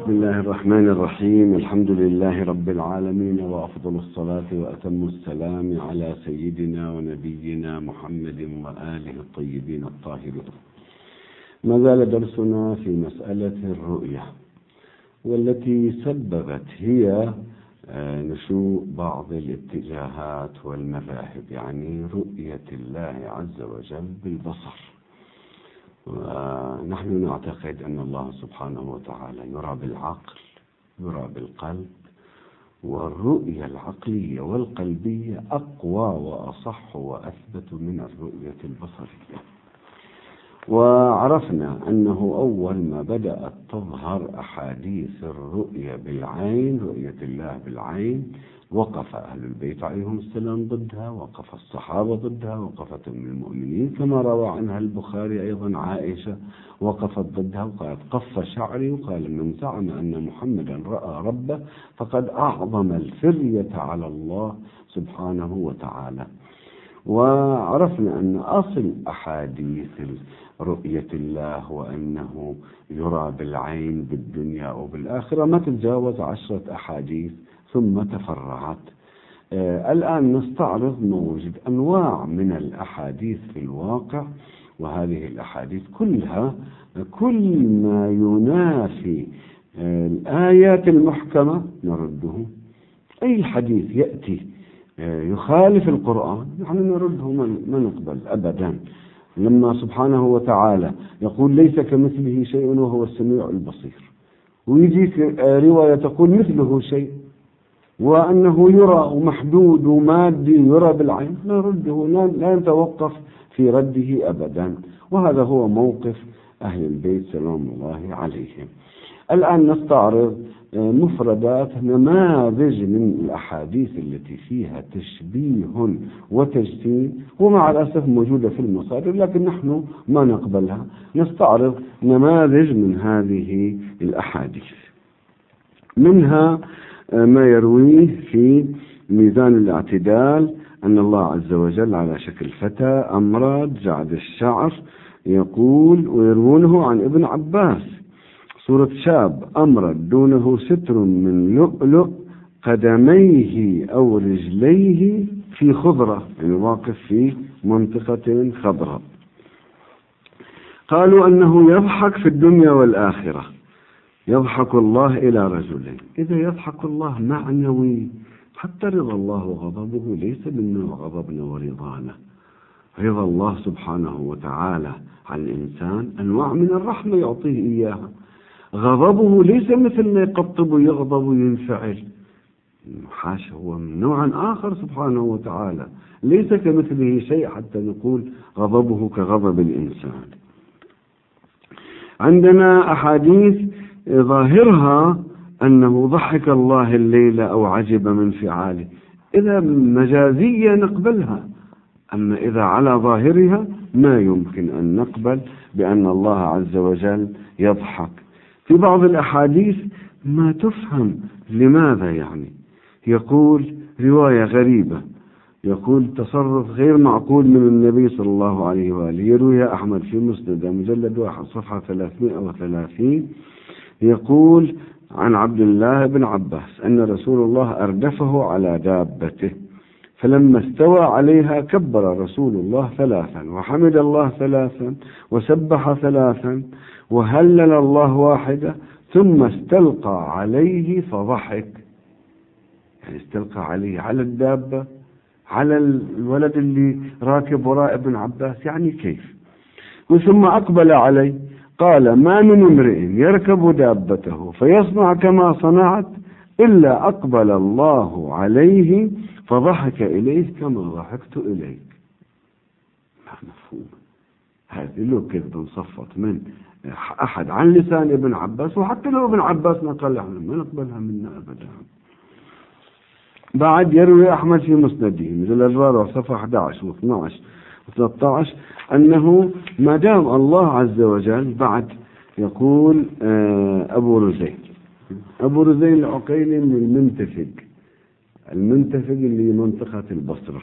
بسم الله الرحمن الرحيم. الحمد لله رب العالمين، وأفضل الصلاة وأتم السلام على سيدنا ونبينا محمد وآله الطيبين الطاهرين. ما زال درسنا في مسألة الرؤية، والتي سببت هي نشوء بعض الاتجاهات والمذاهب، يعني رؤية الله عز وجل بالبصر. ونحن نعتقد أن الله سبحانه وتعالى يرى بالعقل، يرى بالقلب، والرؤية العقلية والقلبية أقوى وأصح وأثبت من الرؤية البصرية. وعرفنا أنه أول ما بدأت تظهر أحاديث الرؤية بالعين، رؤية الله بالعين، وقف أهل البيت عليهم السلام ضدها، وقف الصحابة ضدها، وقفت أم المؤمنين كما روى عنها البخاري أيضا عائشة وقفت ضدها وقالت قف شعري، وقال من زعم أن محمدا رأى ربه فقد أعظم الفرية على الله سبحانه وتعالى. وعرفنا أن أصل أحاديث رؤية الله وأنه يرى بالعين بالدنيا وبالآخرة ما تتجاوز 10 أحاديث ثم تفرعت. الآن نستعرض موجود أنواع من الأحاديث في الواقع، وهذه الأحاديث كلها كل ما ينافي الآيات المحكمة نرده. أي حديث يأتي يخالف القرآن نحن نرده، ما نقبل أبدا. لما سبحانه وتعالى يقول ليس كمثله شيء وهو السميع البصير، ويجيك رواية تقول مثله شيء وأنه يرى ومحدود ومادي يرى بالعين، نرده، لا نتوقف في رده أبدا. وهذا هو موقف أهل البيت سلام الله عليهم. الآن نستعرض مفردات نماذج من الأحاديث التي فيها تشبيه وتجسيم، ومع الأسف موجودة في المصادر لكن نحن ما نقبلها. نستعرض نماذج من هذه الأحاديث، منها ما يرويه في ميزان الاعتدال أن الله عز وجل على شكل فتى أمرد جعد الشعر، يقول ويروونه عن ابن عباس صورة شاب أمرد دونه ستر من لؤلؤ قدميه أو رجليه في خضرة، يعني واقف في منطقة خضراء. قالوا أنه يضحك في الدنيا والآخرة، يضحك الله إلى رجلين. إذا يضحك الله معنوي، حتى رضا الله وغضبه ليس منا وغضبنا ورضانا. رضا الله سبحانه وتعالى عن الإنسان أنواع من الرحمة يعطيه إياها، غضبه ليس مثلنا يقطب ويغضب وينفعل، حاشا، هو من نوع آخر سبحانه وتعالى، ليس كمثله شيء حتى نقول غضبه كغضب الإنسان. عندنا أحاديث ظاهرها أنه ضحك الله الليلة أو عجب من فعاله، إذا مجازية نقبلها، أما إذا على ظاهرها ما يمكن أن نقبل بأن الله عز وجل يضحك. في بعض الأحاديث ما تفهم لماذا، يعني يقول رواية غريبة، يقول تصرف غير معقول من النبي صلى الله عليه وآله، يرويها أحمد في مسند مجلد 1 صفحة 330، يقول عن عبد الله بن عباس أن رسول الله أردفه على دابته، فلما استوى عليها كبر رسول الله 3 وحمد الله 3 وسبح 3 وهلل الله 1 ثم استلقى عليه فضحك. يعني استلقى عليه على الدابة، على الولد اللي راكب وراء ابن عباس، يعني كيف؟ ثم أقبل عليه قال ما من امرئ يركب دابته فيصنع كما صنعت إلا أقبل الله عليه فضحك إليه كما ضحكت إليك. ما مفهوم هذه لو كذب صفت من أحد عن لسان ابن عباس، وحتى لو ابن عباس نقل احنا ما نقبلها منا أبدا. بعد يروي أحمد في مسنده مثل الرابع صفحة 11 و12 و13 أنه ما دام الله عز وجل، بعد يقول أبو رزين العقيلي من المنتفق اللي منطقة البصرة،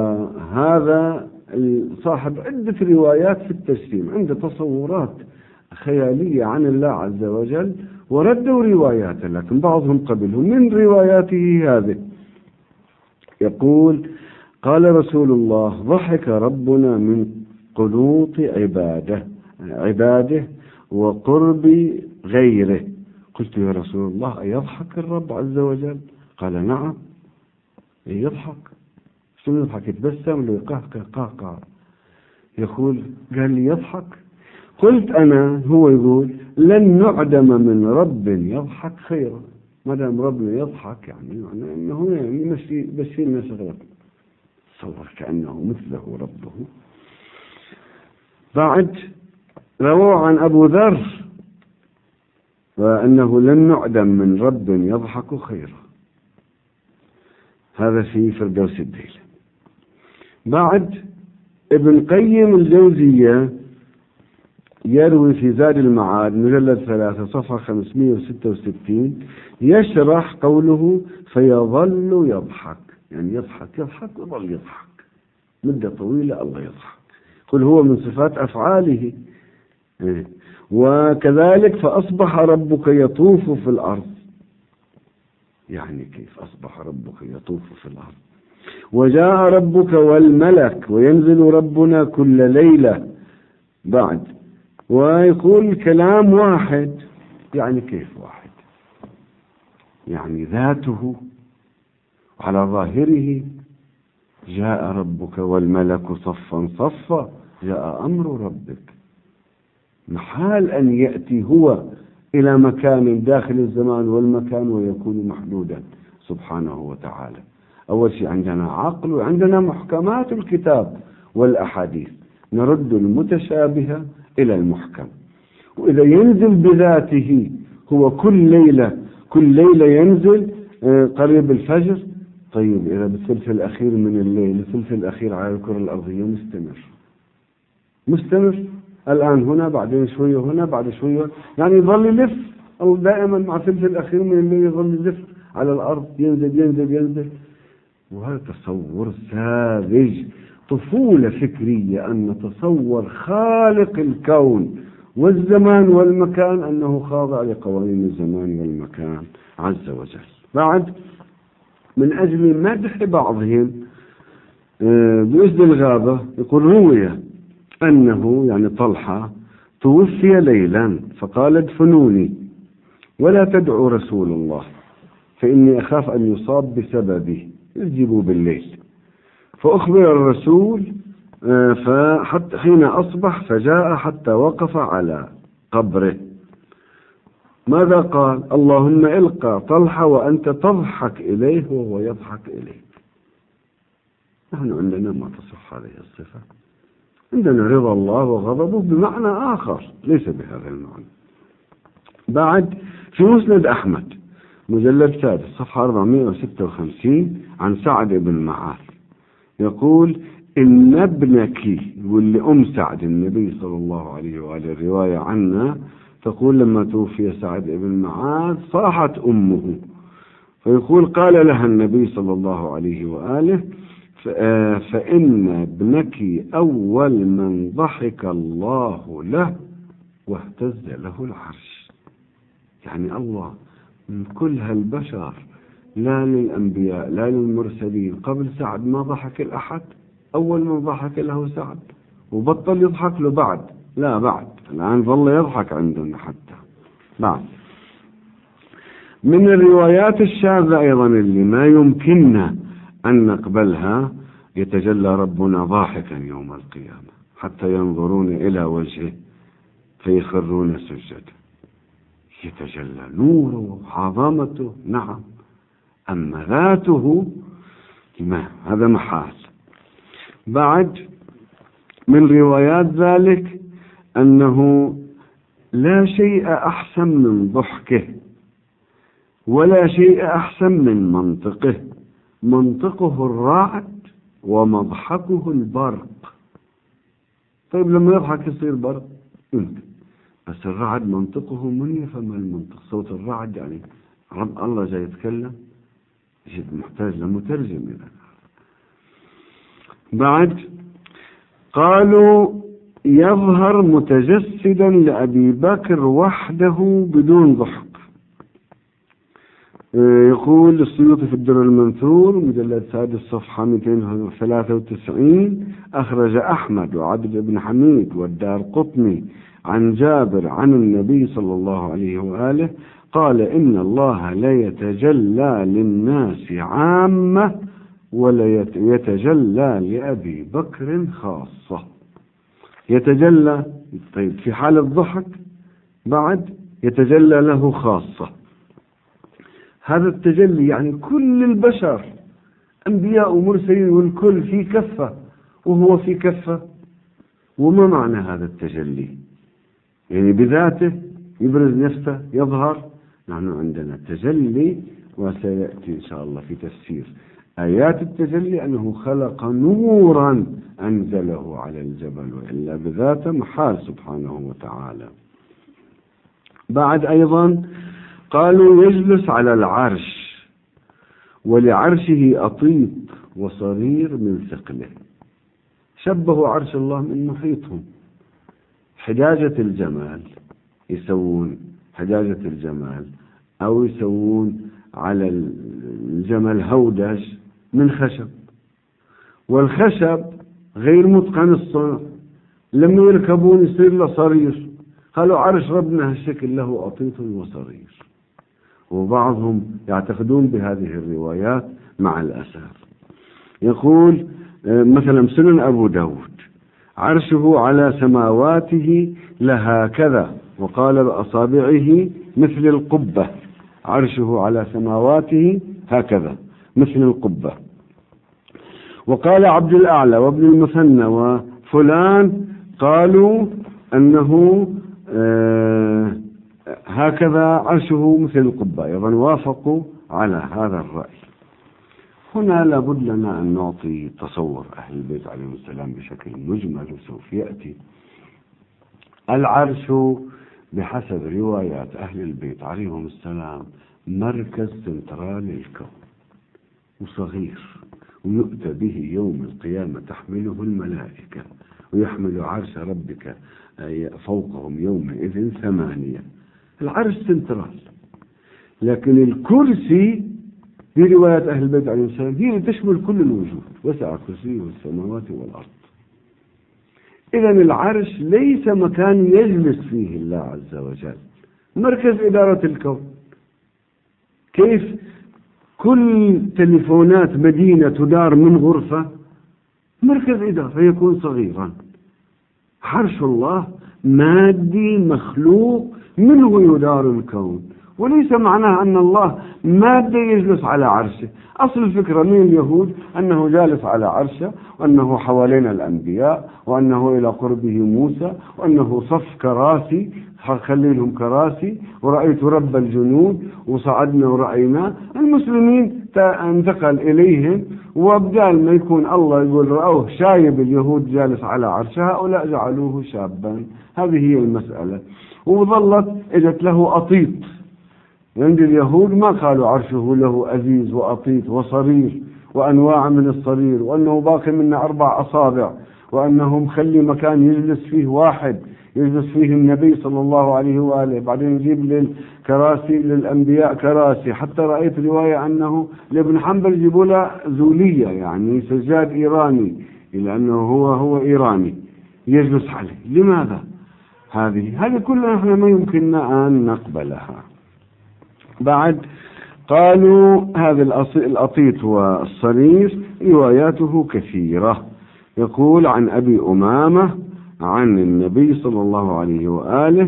وهذا صاحب عدة روايات في التجسيم، عنده تصورات خيالية عن الله عز وجل وردوا رواياته، لكن بعضهم قبلهم. من رواياته هذه يقول: قال رسول الله: ضحك ربنا من قنوط عباده وقرب غيره. قلت: يا رسول الله، أيضحك الرب عز وجل؟ قال: نعم يضحك. شو يضحك؟ يتبسم لو يقهقه. يقول: قال لي يضحك. قلت أنا: هو يقول: لن نعدم من رب يضحك خيرا. ما دام ربنا يضحك يعني أنه بشير لنا شغلة. تصور كأنه مثله ربه. بعد رووا عن أبو ذر وأنه لن نعدم من رب يضحك خيرا. هذا في فردوس الديلة. بعد ابن قيم الجوزية يروي في زاد المعاد مجلد 3 صفحة 566 يشرح قوله: فيظل يضحك، يعني يضحك وظل يضحك مدة طويلة. الله يضحك، قل هو من صفات أفعاله. وكذلك: فأصبح ربك يطوف في الأرض. يعني كيف أصبح ربك يطوف في الأرض؟ وجاء ربك والملك وينزل ربنا كل ليلة. بعد ويقول كلام واحد. يعني كيف واحد؟ يعني ذاته على ظاهره جاء ربك والملك صفا صفا، جاء أمر ربك. محال أن يأتي هو إلى مكان داخل الزمان والمكان ويكون محدودا سبحانه وتعالى. أول شيء عندنا عقل وعندنا محكمات الكتاب والأحاديث، نرد المتشابه إلى المحكم. وإذا ينزل بذاته هو كل ليلة ينزل قريب الفجر. طيب إذا بالثلث الأخير من الليل، الثلث الأخير على الكرة الأرضية مستمر الآن هنا، بعدين شوية هنا، بعد شوية، يعني يظل يلف، أو دائما مع الثلث الأخير من الليل يظل يلف على الأرض، ينزل. وهذا تصور ساذج، طفولة فكرية أن نتصور خالق الكون والزمان والمكان أنه خاضع لقوانين الزمان والمكان عز وجل. بعد من أجل مدح بعضهم بأسد الغابة يقول: روي أنه يعني طلحة توفي ليلا فقال: ادفنوني ولا تدعوا رسول الله فإني أخاف أن يصاب بسببه، يجيبوا بالليل. فأخبر الرسول فحتى حين أصبح فجاء حتى وقف على قبره. ماذا قال؟ اللهم إلقى طلحة وأنت تضحك إليه وهو يضحك إليك. نحن عندنا ما تصح هذه الصفة، عندنا رضا الله وغضبه بمعنى آخر ليس بهذا المعنى. بعد في مسند أحمد مجلد 3 صفحة 456 عن سعد بن معاذ يقول: إن ابنك، واللي أم سعد النبي صلى الله عليه وآله، الرواية عنا تقول: لما توفي سعد بن معاذ صاحت أمه، فيقول: قال لها النبي صلى الله عليه وآله: فإن ابنك أول من ضحك الله له واهتز له العرش. يعني الله من كل هالبشر، لا للأنبياء لا للمرسلين، قبل سعد ما ضحك الأحد، أول من ضحك له سعد، وبطل يضحك له بعد، لا بعد الآن ظل يضحك عندنا حتى. بعد من الروايات الشاذة أيضا اللي ما يمكننا أن نقبلها: يتجلى ربنا ضاحكا يوم القيامة حتى ينظرون إلى وجهه فيخرون سجدا. يتجلى نوره وعظمته، نعم، أما ذاته ما، هذا محال. بعد من روايات ذلك أنه لا شيء أحسن من ضحكه ولا شيء أحسن من منطقه. منطقه الرعد ومضحكه البرق. طيب لما يضحك يصير برق يمكن، بس الرعد منطقه منية. فما المنطق؟ صوت الرعد يعني رب الله جاي يتكلم، محتاج لمترجم إذا. بعد قالوا يظهر متجسدا لأبي بكر وحده بدون ضحك. يقول السيوطي في الدر المنثور مجلد 6 صفحة 293: أخرج أحمد وعبد بن حميد والدارقطني عن جابر عن النبي صلى الله عليه وآله قال: إن الله لا يتجلى للناس عامة ولا يتجلى لأبي بكر خاصة. يتجلى، طيب في حال الضحك بعد يتجلى له خاصة. هذا التجلي يعني كل البشر أنبياء ومرسلين والكل في كفة وهو في كفة. وما معنى هذا التجلي؟ يعني بذاته يبرز نفسه يظهر. نحن عندنا تجلي، وسيأتي إن شاء الله في تفسير آيات التجلي أنه خلق نورا أنزله على الجبل، وإلا بذاته محال سبحانه وتعالى. بعد أيضا قالوا يجلس على العرش، ولعرشه أطيط وصرير من ثقله. شبهوا عرش الله من محيطهم. حجاجة الجمال، يسوون حجاجة الجمال أو يسوون على الجمل هودج من خشب، والخشب غير متقن الصنع، لما يركبون يصير له صرير. قالوا عرش ربنا هالشكل له أطيط وصرير. وبعضهم يعتقدون بهذه الروايات مع الأسف. يقول مثلا سنن أبو داود: عرشه على سماواته لهكذا، وقال بأصابعه مثل القبة. عرشه على سماواته هكذا مثل القبة. وقال عبد الأعلى وابن المثنى وفلان قالوا أنه هكذا عرشه مثل القبة، أيضا وافقوا على هذا الرأي. هنا لابد لنا أن نعطي تصور أهل البيت عليهم السلام بشكل مجمل، وسوف يأتي. العرش بحسب روايات أهل البيت عليهم السلام مركز سنترال للكون وصغير، ويؤتى به يوم القيامة تحمله الملائكة، ويحمل عرش ربك فوقهم يومئذ 8. العرش سنترال، لكن الكرسي في رواية أهل البيت عليهم السلام هي تشمل كل الوجود، وسع كرسيه السماوات والأرض. إذا العرش ليس مكان يجلس فيه الله عز وجل، مركز إدارة الكون. كيف كل تليفونات مدينة تدار من غرفة، مركز إدارة يكون صغيرا. عرش الله مادي مخلوق منه يدار الكون، وليس معناه أن الله مادة يجلس على عرشه. أصل الفكرة من اليهود أنه جالس على عرشه، وأنه حوالين الأنبياء، وأنه إلى قربه موسى، وأنه صف كراسي، خلي لهم كراسي، ورأيت رب الجنود وصعدنا ورأينا. المسلمين انتقل إليهم، وبدال ما يكون الله يقول رأوه شايب اليهود جالس على عرشه، هؤلاء جعلوه شابا. هذه هي المسألة. وظلت اجت له أطيط. عند اليهود ما قالوا عرشه له أزيز وأطيط وصرير وأنواع من الصرير، وأنه باقي منا 4 أصابع، وأنه مخلي مكان يجلس فيه واحد، يجلس فيه النبي صلى الله عليه وآله. بعدين يجيب للكراسي للأنبياء كراسي. حتى رأيت رواية أنه لابن حنبل يجيبوا له زولية، يعني سجاد إيراني، لأنه هو إيراني يجلس عليه. لماذا؟ هذه كلها احنا ما يمكننا أن نقبلها. بعد قالوا هذا الأطيط والصرير رواياته كثيرة. يقول عن أبي أمامة عن النبي صلى الله عليه وآله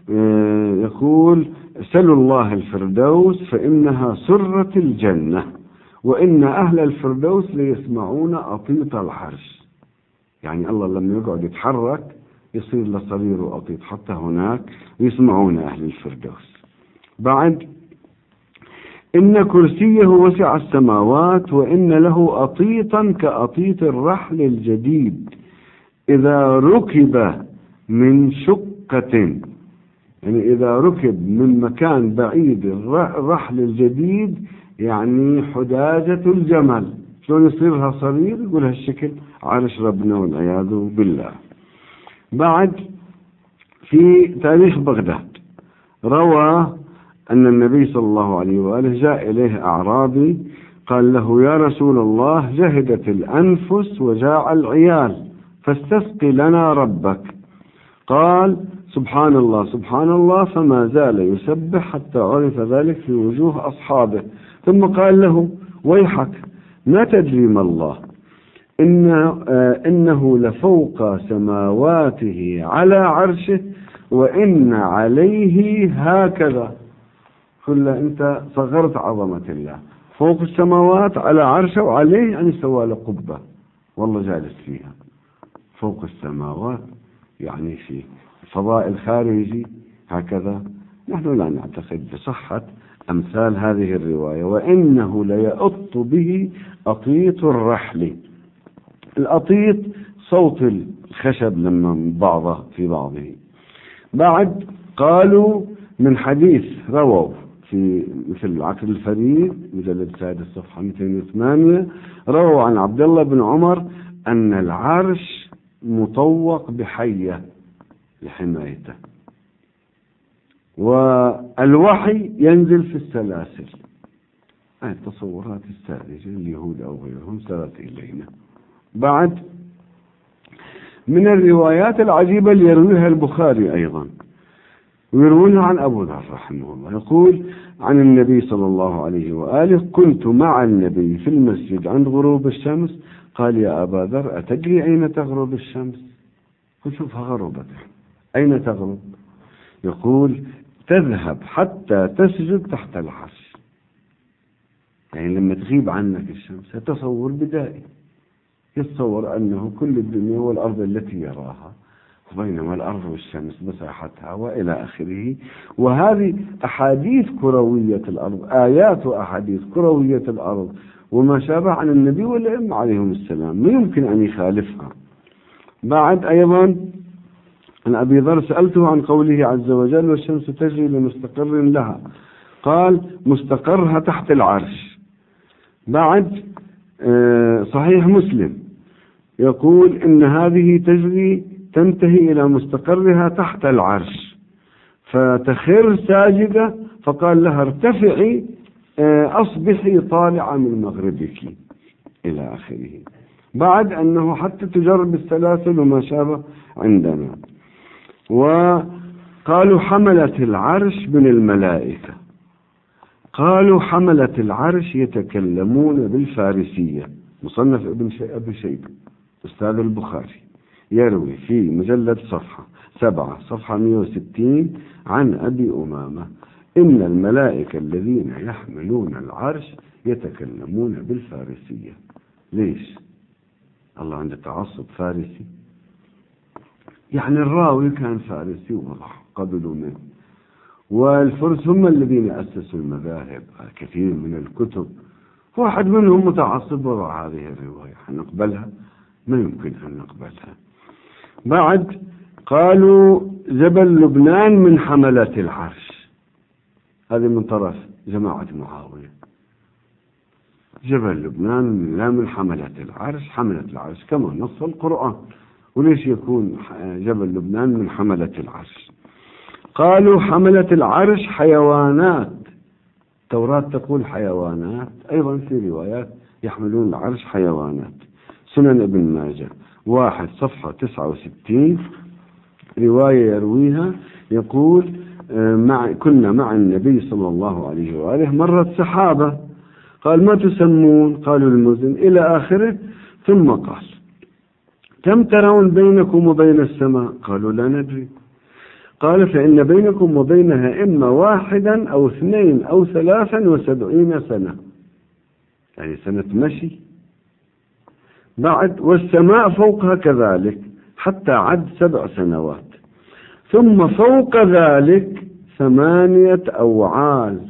يقول: سلوا الله الفردوس فإنها سرة الجنة، وإن أهل الفردوس ليسمعون أطيط العرش. يعني الله لما يقعد يتحرك يصير له صرير وأطيط حتى هناك يسمعون أهل الفردوس. بعد: إن كرسيه وسع السماوات، وإن له أطيطا كأطيط الرحل الجديد إذا ركب من شقة. يعني إذا ركب من مكان بعيد الرحل الجديد، يعني حداجة الجمل، شلون يصيرها صغير؟ يقول هالشكل عرش ربنا والعياذ بالله. بعد في تاريخ بغداد روى أن النبي صلى الله عليه وآله جاء إليه أعرابي قال له: يا رسول الله، جهدت الأنفس وجاع العيال، فاستسقي لنا ربك. قال: سبحان الله سبحان الله، فما زال يسبح حتى عرف ذلك في وجوه أصحابه. ثم قال له: ويحك، ما تدري ما الله، إنه لفوق سماواته على عرشه، وإن عليه هكذا. قل له: أنت صغرت عظمة الله، فوق السماوات على عرشه، وعليه يعني سوى له قبة والله جالس فيها. فوق السماوات يعني في الفضاء الخارجي هكذا. نحن لا نعتقد بصحة أمثال هذه الرواية. وإنه ليأط به أطيط الرحل. الأطيط صوت الخشب لما بعضه في بعضه. بعد قالوا من حديث رووا في مثل العقل الفريد مجلد 6 صفحة 208، رووا عن عبد الله بن عمر أن العرش مطوق بحية لحمايته، والوحي ينزل في السلاسل. هذه التصورات الساذجة اليهود أو غيرهم سرت إلينا. بعد من الروايات العجيبة اللي يرويها البخاري أيضا، ويروونها عن أبو ذر رحمه الله، يقول عن النبي صلى الله عليه وآله: كنت مع النبي في المسجد عند غروب الشمس، قال: يا أبا ذر، أتدري أين تغرب الشمس؟ قل: شوفها غربت، أين تغرب؟ يقول: تذهب حتى تسجد تحت العرش. يعني لما تغيب عنك الشمس تصور بدائي، يتصور أنه كل الدنيا والأرض التي يراها، وبينما الأرض والشمس مساحتها وإلى آخره. وهذه أحاديث كروية الأرض، آيات وأحاديث كروية الأرض وما شابه عن النبي والأئمة عليهم السلام، ما يمكن أن يخالفها. بعد أيضا عن أبي ذر: سألته عن قوله عز وجل: والشمس تجري لمستقر لها، قال: مستقرها تحت العرش. بعد صحيح مسلم يقول إن هذه تجري تنتهي إلى مستقرها تحت العرش، فتخر ساجدة، فقال لها: ارتفعي أصبحي طالعة من مغربك، إلى آخره. بعد أنه حتى تجرب السلاسل وما شابه عندنا. وقالوا حملة العرش من الملائكة. قالوا حملة العرش يتكلمون بالفارسية. مصنف ابن شيبة أستاذ البخاري يروي في مجلد صفحة 7 صفحة 160 عن أبي أمامة: إن الملائكة الذين يحملون العرش يتكلمون بالفارسية. ليش؟ الله عنده تعصب فارسي؟ يعني الراوي كان فارسي وضح قبلوا منه، والفرس هم الذين أسسوا المذاهب، كثير من الكتب، واحد منهم متعصب وضع هذه الرواية، هنقبلها؟ ما يمكن أن نقبلها. بعد قالوا جبل لبنان من حملة العرش، هذه من طرف جماعة معاوية. جبل لبنان لا من حملة العرش، حملة العرش كما نص القرآن، وليش يكون جبل لبنان من حملة العرش؟ قالوا حملة العرش حيوانات، التوراة تقول حيوانات، أيضا في روايات يحملون العرش حيوانات. سنن ابن ماجه 1 صفحة 69 رواية يرويها يقول: كنا مع النبي صلى الله عليه وآله، مرت سحابة، قال: ما تسمون؟ قالوا: المزن، إلى آخره. ثم قال: كم ترون بينكم وبين السماء؟ قالوا: لا ندري. قال: فإن بينكم وبينها إما 1 أو 2 أو 73 سنة، يعني سنة مشي. بعد: والسماء فوقها كذلك، حتى عد 7 سنوات، ثم فوق ذلك 8 أوعال.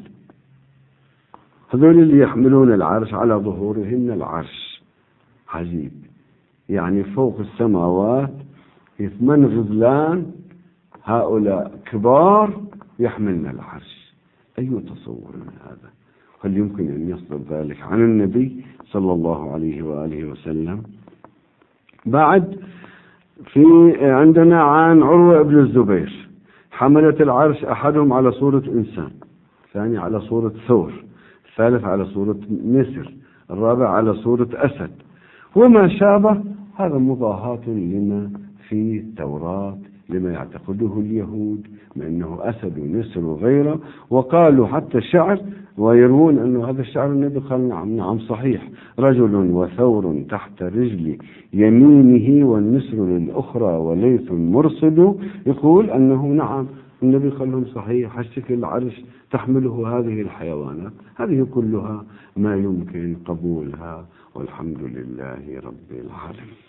هذول اللي يحملون العرش على ظهورهن العرش. عجيب، يعني فوق السماوات 8 غزلان، هؤلاء كبار يحملن العرش. أي تصور من هذا؟ هل يمكن أن يصدر ذلك عن النبي صلى الله عليه وآله وسلم؟ بعد عندنا عن عروة بن الزبير: حملة العرش أحدهم على صورة إنسان، الثاني على صورة ثور، الثالث على صورة نسر، الرابع على صورة أسد، وما شابه. هذا مضاهاة لما في التوراة، لما يعتقده اليهود من أنه أسد ونسر وغيره. وقالوا حتى شعر، ويروون أنه هذا الشعر النبي قال نعم صحيح: رجل وثور تحت رجل يمينه والنسر للأخرى وليث مرصد. يقول أنه نعم النبي قال لهم صحيح، الشكل العرش تحمله هذه الحيوانات. هذه كلها ما يمكن قبولها، والحمد لله رب العالمين.